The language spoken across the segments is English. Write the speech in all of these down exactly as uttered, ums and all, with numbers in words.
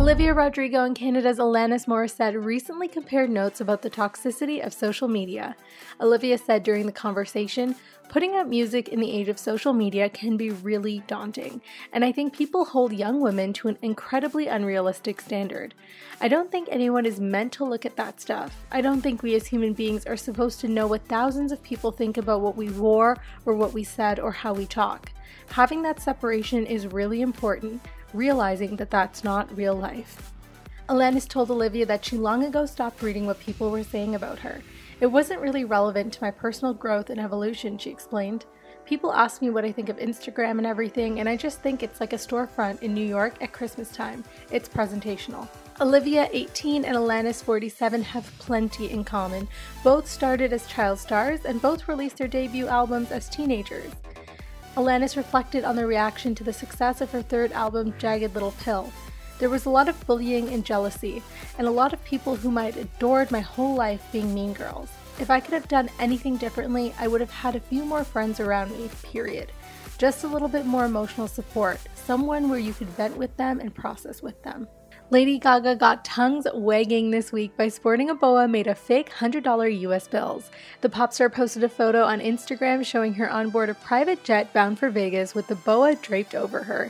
Olivia Rodrigo and Canada's Alanis Morissette recently compared notes about the toxicity of social media. Olivia said during the conversation, "Putting out music in the age of social media can be really daunting, and I think people hold young women to an incredibly unrealistic standard. I don't think anyone is meant to look at that stuff. I don't think we as human beings are supposed to know what thousands of people think about what we wore or what we said or how we talk. Having that separation is really important, realizing that that's not real life." Alanis told Olivia that she long ago stopped reading what people were saying about her. "It wasn't really relevant to my personal growth and evolution," she explained. "People ask me what I think of Instagram and everything, and I just think it's like a storefront in New York at Christmas time. It's presentational." Olivia, eighteen, and Alanis, forty-seven, have plenty in common. Both started as child stars, and both released their debut albums as teenagers. Alanis reflected on the reaction to the success of her third album, Jagged Little Pill. "There was a lot of bullying and jealousy, and a lot of people whom I'd adored my whole life being mean girls. If I could have done anything differently, I would have had a few more friends around me, period. Just a little bit more emotional support, someone where you could vent with them and process with them." Lady Gaga got tongues wagging this week by sporting a boa made of fake one hundred dollar U S bills. The pop star posted a photo on Instagram showing her on board a private jet bound for Vegas with the boa draped over her.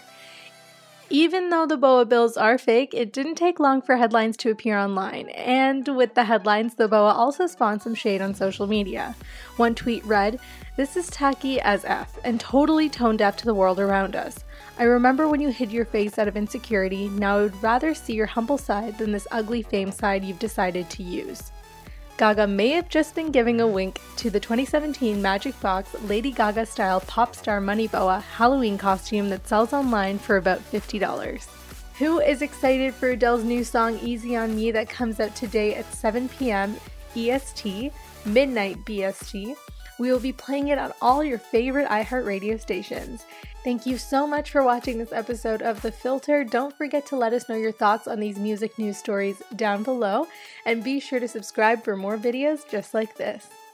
Even though the boa bills are fake, it didn't take long for headlines to appear online, and with the headlines, the boa also spawned some shade on social media. One tweet read, "This is tacky as F and totally tone deaf to the world around us. I remember when you hid your face out of insecurity. Now I would rather see your humble side than this ugly fame side you've decided to use." Gaga may have just been giving a wink to the twenty seventeen Magic Box Lady Gaga-style pop star money boa Halloween costume that sells online for about fifty dollars. Who is excited for Adele's new song Easy on Me that comes out today at seven p m E S T, midnight B S T? We will be playing it on all your favorite iHeartRadio stations. Thank you so much for watching this episode of The Filter. Don't forget to let us know your thoughts on these music news stories down below, and be sure to subscribe for more videos just like this.